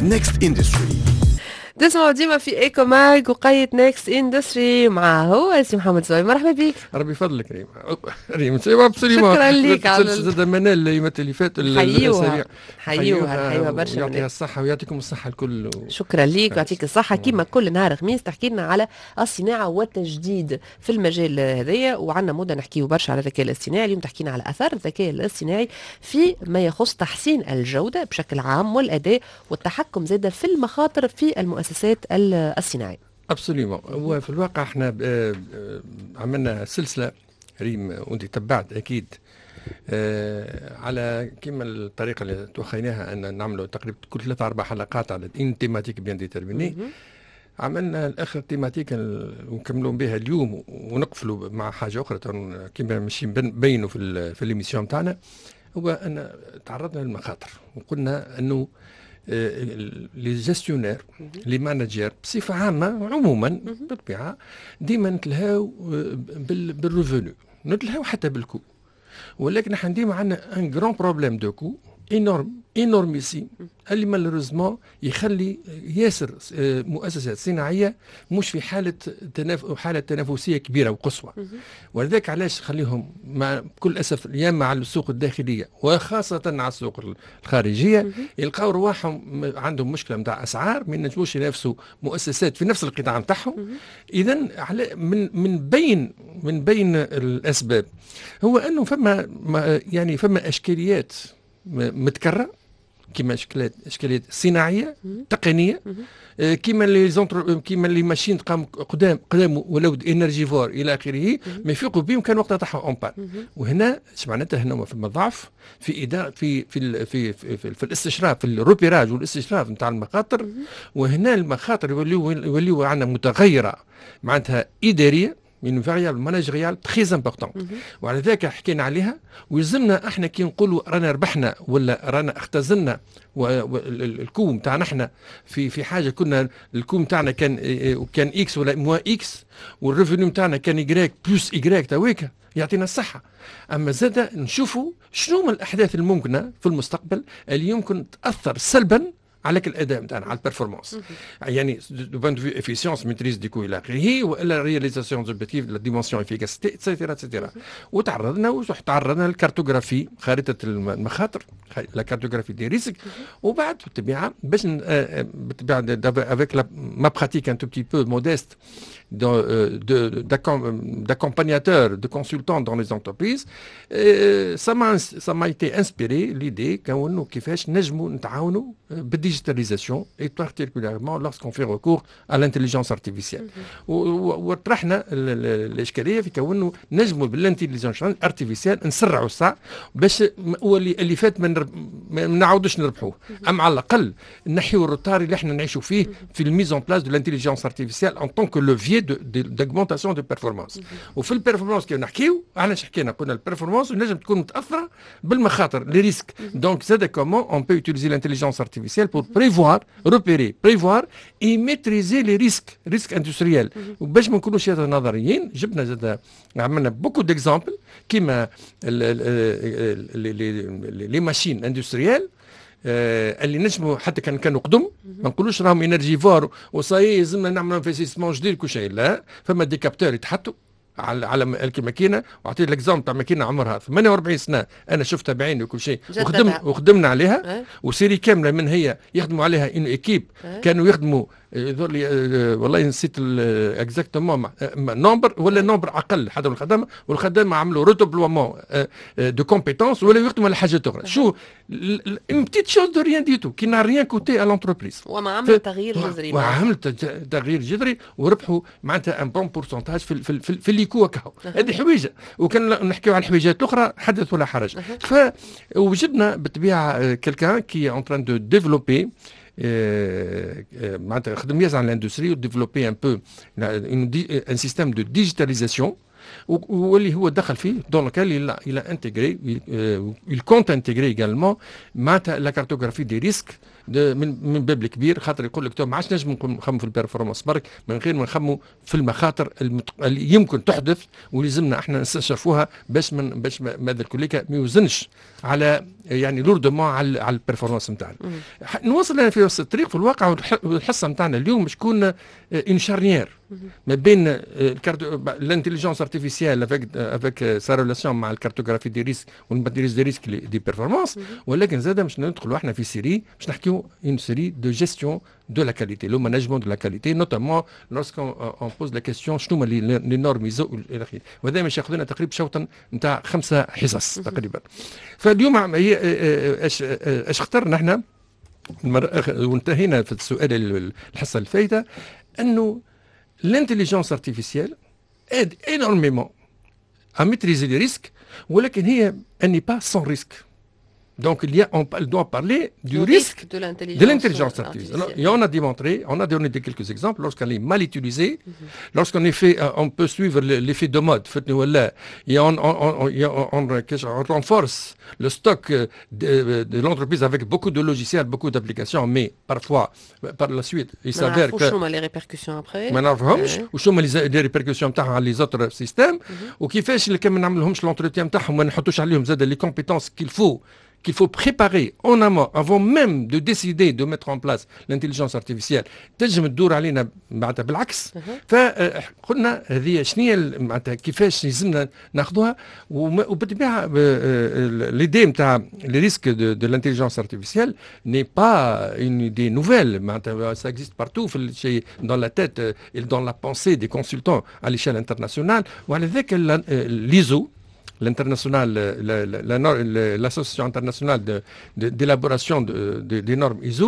نيكست اندستري. تسمعوا ديما في ايكو ماج وقية نيكست اندستري مع هو سي محمد زوي. مرحبا بك. ربي يفضلك ريم شكرا لك على زاد منال اليومات اللي فاتوا حيوها حيوها برشا. يعطيها الصحة ويعطيكم الصحة الكل شكرا لك ويعطيك الصحة. كيما كل نهار خميس تحكي لنا على الصناعة والتجديد في المجال هذايا، وعندنا مدة نحكيو برشا على الذكاء الاصطناعي. اليوم تحكينا على أثر الذكاء الاصطناعي في ما يخص تحسين الجودة بشكل عام والأداء والتحكم زادة في المخاطر في المؤسسات الصناعية. ابسوليومون. وفي الواقع احنا عملنا سلسله ريم وانت تبعت اكيد على كيما الطريقه اللي توخيناها ان نعملوا تقريبا كل 3 4 حلقات على ان تيماتيك بيان ديترميني. عملنا الاخر تيماتيك ونكملوا بها اليوم ونقفلوا مع حاجه اخرى كيما ماشي نبينوا في ليميسيون تاعنا. هو ان تعرضنا للمخاطر وقلنا انه لي جيستيونير لي مانجير بصفه عامه عموما بالطبيعه ديما نتلهاو بالريفونو، نتلهاو حتى بالكو، ولكن احنا ديما عندنا ان جران بروبليم دو كو انورميسيم اللي مالوريزمون يخلي ياسر مؤسسات صناعيه مش في حاله تنافسيه كبيره وقصوى. ولذلك علاش خليهم مع بكل اسف يا مع السوق الداخليه وخاصه على السوق الخارجيه يلقاو رواحهم عندهم مشكله نتاع اسعار، ما ينجموش ينافسوا مؤسسات في نفس القطاع نتاعهم. اذا من بين الاسباب هو انه فما اشكاليات متكرره، كيما اشكاليات صناعيه تقنيه، كيما لي ماشين قدام ولو انرجيفور الى اخره ما يفيقوا بهم كان وقتها تاعهم اون بان. وهنا اش معناتها هنا فما ضعف في اداره في الاستشراف، في الروبيراج والاستشراف نتاع المخاطر. وهنا المخاطر يوليو عندنا متغيره معناتها اداريه من فاريابل ماناجيريال تري امبورطون. وعلى ذاك حكينا عليها. ويلزمنا احنا كي نقولوا رانا ربحنا ولا رانا اختزلنا الكوم تاعنا احنا في حاجه كنا الكوم تاعنا كان اكس ولا موا اكس، والريفينيو تاعنا كان يجريك بلس يجريك تاويكا يعطينا الصحه. اما زاد نشوفوا شنو من الاحداث الممكنه في المستقبل اللي يمكن تاثر سلبا على الاداء نتاعنا، على البرفورمانس. يعني دو بوان دو افيسيونس ميتريز دي كو الى اخره، والا رياليزاسيون دوبجيكتيف لا ديمونسيون افيكاسيتي اتسيتيرا اتسيتيرا. وتعرضنا للكارتوغرافي، خارطه المخاطر، لا كارتوغرافي دي ريسك. وبعد بالطبيعه باش بالطبيعه افيك ما براتيك ان تو بتي بو موديست d'accompagnateur, de consultant dans les entreprises, ça m'a été inspiré l'idée qu'nous كيفاش نجموا نتعاونوا بالديجيتاليزاسيون et particulièrement lorsqu'on fait recours à l'intelligence artificielle. وطرحنا الاشكاليه في كونه نجموا بالانتليجنس ارتيفيسيال نسرعوا الساعه باش اللي فات ما نعاودوش نربحوه، اما على الاقل نحيوا الروتار اللي احنا نعيشوا فيه في الميزون بلاس دو الانتليجنس ارتيفيسيال ان طون كو لوفيي d'augmentation de performance. وفي البيرفورمانس كي نحكيو احنا حكينا قلنا البيرفورمانس لازم تكون متاثره بالمخاطر لي ريسك. دونك زاد كومون اون بو utiliser l'intelligence artificielle pour prévoir et maîtriser les risques industriels. وباش ما نكونوش نظريين جبنا زاد عملنا بوكو ديكزامبل كيما لي ماشين اندستريال اللي نجموا حتى كانوا قدم، ما نقولوش راهم انرجيفور وصاي لازمنا نعملوا انفستيسمون جديد كل شيء، لا فما دي كابتور يتحطوا على الماكينه. واعطيت ليكزامبل تاع ماكينه عمرها 48 سنه انا شفتها بعيني وكل شيء، وخدمنا عليها وسيري كامله من هي يخدموا عليها ان ايكيب كانوا يخدموا والله نسيت اكزاكتومون نومبر ولا نومبر اقل حدا من الخدامه، والخدامه عملوا روتوبلومون دو كومبيتونس ولا يخدموا على حاجات اخرى. شو اون بتيت شوز دو ريان دي تو كي نا ريان كوتي ا لونتربريز، وما عمل تغيير جذري، وعملت تغيير جذري وربحوا معناتها ان بون بورسونتاج في الليكو كاو. هذه حويجه، وكان نحكيو على الحويجات الاخرى حدث ولا حرج. فوجدنا بالطبيعه كيلكان كي اون تران دو ديفلوبي معناتها خدم ياسر على الاندستري وديفلوبي ان بو ان سيستيم دو ديجيتاليزاسيون واللي هو دخل فيه دون لوكال il a intégré il compte intégrer également معناتها لا كارتوغرافي دي ريسك من باب الكبير، خاطر يقول لك تو ما عادش نجم نخموا في البيرفورمانس برك من غير ما نخموا في المخاطر اللي يمكن تحدث ولازمنا احنا نستشرفوها باش ماذا الكليكا ما يوزنش على يعني لوردمون على البرفورمانس نتاعنا. نوصل انا في وسط الطريق في الواقع، والحصه نتاعنا اليوم باش تكون اون شارنيير ما بين الانتيليجنس ارتيفيسيال افيك سا ريلاسيون مع الكارتوغرافي دي ريسك والماتريس دي ريسك دي بيرفورمانس، ولكن زاد باش ندخلوا احنا في سيري باش نحكيو اون سيري دو جيستيون دو لا كاليتي، لو مانجمون دو لا كاليتي، نوتامون لورسكون اون بوز لا كيستيون شنو هما لي نورم ايزو الى اخره، وهذا باش ياخذ لنا تقريبا شوطا نتاع 5 حصص تقريبا. فاليوم هي اش اخترنا احنا وانتهينا في السؤال الحصه الفايته انه l'intelligence artificielle aide énormément à maîtriser les risques, ولكن هي elle n'est pas sans risque. Donc elle doit parler du risque de l'intelligence artificielle. Et on a démontré, on a donné quelques exemples, lorsqu'elle est mal utilisée, lorsqu'en effet on peut suivre l'effet de mode, et on renforce le stock de l'entreprise avec beaucoup de logiciels, beaucoup d'applications, mais parfois, par la suite, il s'avère que... les répercussions après. ما نعرفهمش وشو هما لي ريبركسيون نتاعهم على لي زوتر سيستيم، وكيفاش اللي كان ما نعملهمش لونتروتيان نتاعهم ما نحطوش عليهم زاد لي كومبيتونس qu'il faut préparer en amont, avant même de décider de mettre en place l'intelligence artificielle. تنجم تدور علينا معناتها بالعكس. فقلنا هذه شنو معناتها كيفاش لازمنا ناخذوها، وبالطبيعه l'idée نتاع les risques de l'intelligence artificielle n'est pas une idée nouvelle. معناتها ça existe partout في dans la tête et dans la pensée des consultants à l'échelle internationale. وعلى ذاك l'ISO l'international, l'association internationale d'élaboration des normes ISO,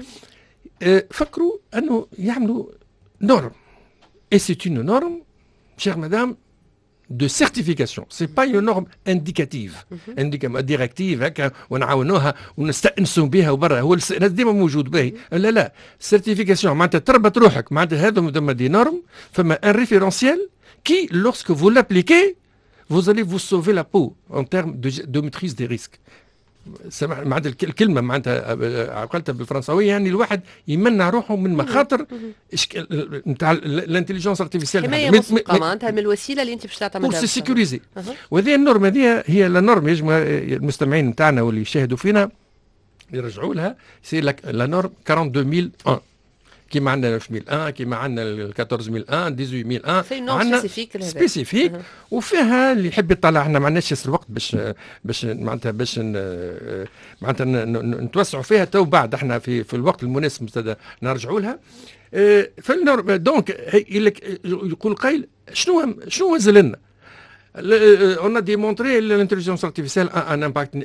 فكروا أنه يعملوا norme. Et c'est une norme, chère madame, de certification. C'est pas une norme indicative. directive هكا ونعاونوها ونستأنسوا بها وبرا، هو الاستئناس ديما موجود به. لا certification معناتها تربط روحك معناتها هذا دي نورم، فما un référentiel qui, lorsque vous l'appliquez, vous allez vous sauver la peau en termes de maîtrise des risques. معناتها الكلمه معناتها قلتها بالفرنساويه، يعني الواحد يمنع روحه من مخاطر نتاع الانتليجنس ارتيفيسيال. حمايه مسبقه معناتها من الوسيله اللي انت باش تعتمدها بور سي سيكوريزي. وهذه النورم هذه هي لا نورم، يجب المستمعين نتاعنا واللي يشاهدوا فينا يرجعوا لها. سي لا نورم 42001 كيما عندنا 9001، كيما عندنا 14001، 18001، عندنا سبيسيفيك وفيها اللي يحب يطلع. احنا ما عندناش ياسر وقت باش معناتها نتوسعوا فيها تو بعد، احنا في الوقت المناسب نرجعوا لها. فالنورم دونك يقول قايل شنو مازال لنا. on a démontré l'intelligence artificielle a un impact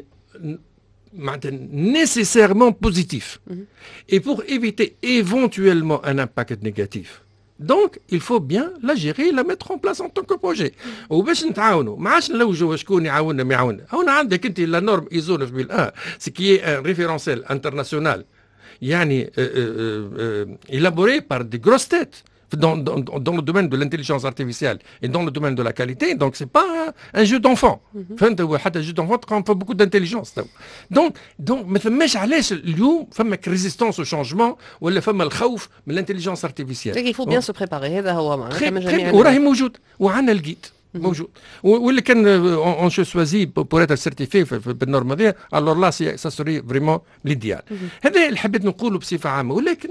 nécessairement positif. Et pour éviter éventuellement un impact négatif, donc il faut bien la gérer et la mettre en place en tant que projet. وباش نتعاونوا ما عادش نلوجوا شكون يعاوننا ما يعاوننا. هنا عندك انت لا نورم ايزو 9001 سي كي ان ريفيرونسيل انترناسيونال يعني élaboré par des grosses têtes dans le domaine de l'intelligence artificielle et dans le domaine de la qualité. Donc c'est pas un jeu d'enfant. حتى jeu d'enfant quand on fait beaucoup d'intelligence. Donc ما فماش علاش اليوم فماك ريزيستانس او شانجمون ولا فما الخوف من الانتليجنس ارتيفيسيال. il faut bien se préparer. هذا هو معناتها وراهي موجود وعندنا الجيد موجود، واللي كان اون شو سوازي بور اتر سيرتيفي بالنورم هذه الور لا سا سوري فريمون ليديال. هذا اللي حبيت نقوله بصفه عامه. ولكن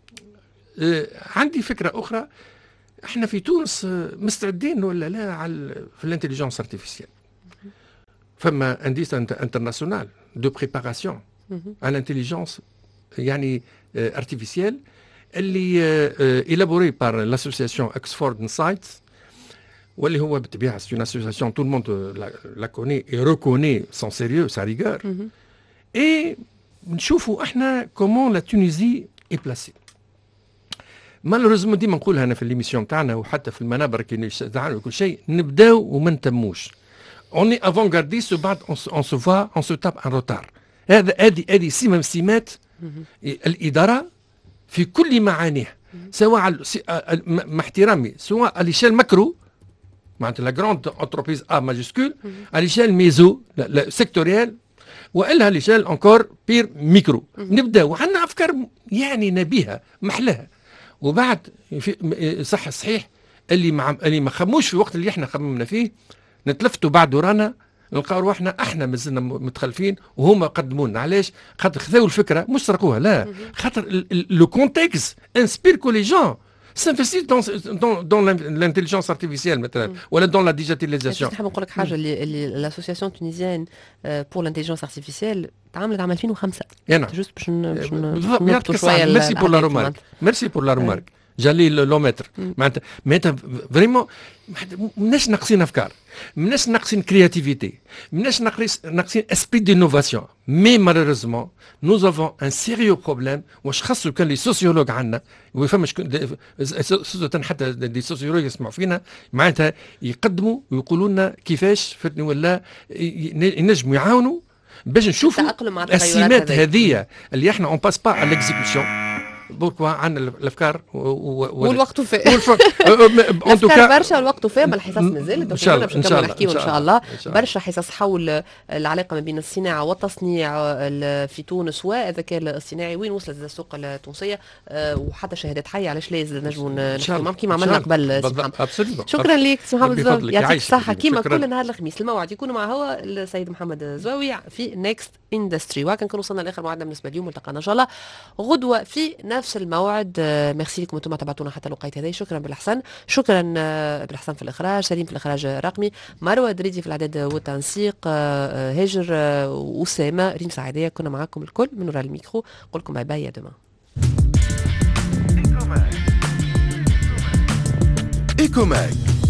عندي فكرة أخرى، احنا في تونس مستعدين ولا لا في الانتليجنس ارتيفيسيال؟ فما انديس انترناسيونال دو بريباراسيون على الانتليجنس يعني ارتيفيسيال اللي élaboré par l'association Oxford Insights، واللي هو بالطبيعة c'est une association tout le monde la connaît et reconnaît son sérieux sa rigueur. et نشوفوا احنا comment la Tunisie est placée. مالوريزمون ديما نقولها انا في ليميسيون تاعنا وحتى في المنابر كي نتعاملوا كل شيء نبداو وما نتموش. اوني افونغارديست وبعد اون سو فوا اون سو تاب ان روتار. هذه سمه من سمات الاداره في كل معانيها، سواء مع احترامي سواء على ليشيل ماكرو معناتها لا جراند انتربريز ا ماجيسكول، على ليشيل ميزو سيكتوريال، والا على ليشيل انكور بير ميكرو. نبداو عندنا افكار يعني نبيها محلاها، وبعد صحيح اللي ما خموش في الوقت اللي احنا خممنا فيه نتلفتوا بعد ورانا نلقاو روحنا احنا مازلنا متخلفين وهما قدموا لنا. علاش؟ خاطر خذاو الفكره مش سرقوها، لا، خاطر لو كونتكست انسبير كو لي جون s'investir dans l'intelligence artificielle مثلا ولا dans la digitalisation. نحب نقول لك حاجه اللي لاسوسياسيون تونيزيان بور لانتيليجنس ارتيفيسيال تعاملت عام 2005. جوست باش نربطوا شويه. ميرسي بور لا رومارك، ميرسي بور لا رومارك. جالي لومتر معناتها فريمون مناش ناقصين افكار، مناش ناقصين كرياتيفيتي، مناش ناقصين اسبري دينوفاسيون. مي مالوريزمون نوز افون ان سيريو بروبليم. واش خاصو كان لي سوسيولوج عندنا ويفهم حتى دي سوسيولوج يسمعوا فينا معناتها يقدموا ويقولوا لنا كيفاش فتني ولا ينجموا يعاونوا باش نشوفوا السمات هذه اللي احنا اون باس با على ليكزيكسيون. بوركوا عندنا الافكار والوقت وفاء. ان توكا برشا والوقت وفاء. ما الحصص مازال ان شاء الله ان شاء الله برشا حصص حول العلاقه ما بين الصناعه والتصنيع في تونس والذكاء الاصطناعي، وين وصلت السوق التونسيه، وحتى شهادات حيه علاش لا نجموا نحكيو كيما عملنا قبل. شكرا لك سي محمد الزواوي، يعطيك الصحه. كيما كل نهار الخميس الموعد يكون مع هو السيد محمد الزواوي في نيكست اندستري. وهكا نكون وصلنا لاخر موعدنا بالنسبه اليوم. نلتقانا ان شاء الله غدوه في نفس الموعد. ميرسي لكم انتم تبعتونا حتى الوقت هذا. شكرا بالحسن، شكرا بالحسن في الاخراج، سليم في الاخراج الرقمي، مروه دريدي في الاعداد والتنسيق، هاجر واسامه، ريم سعيديه كنا معاكم الكل من وراء الميكرو. نقول لكم باي باي، يا دوما. إيكوماك